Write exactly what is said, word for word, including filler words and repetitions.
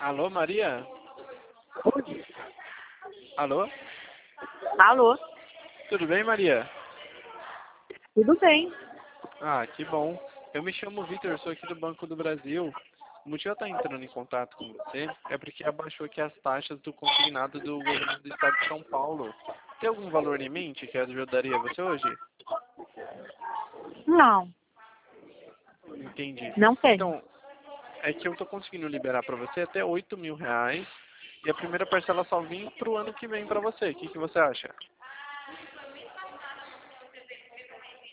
Alô, Maria? Alô? Alô? Tudo bem, Maria? Tudo bem? Ah, que bom. Eu me chamo Vitor, sou aqui do Banco do Brasil. O motivo de eu estar entrando em contato com você é porque abaixou aqui as taxas do consignado do governo do estado de São Paulo. Tem algum valor em mente que ajudaria você hoje? Não, Entendi. não tem. Então, é que eu estou conseguindo liberar para você até oito mil reais e a primeira parcela só vem para o ano que vem para você. O que, que você acha?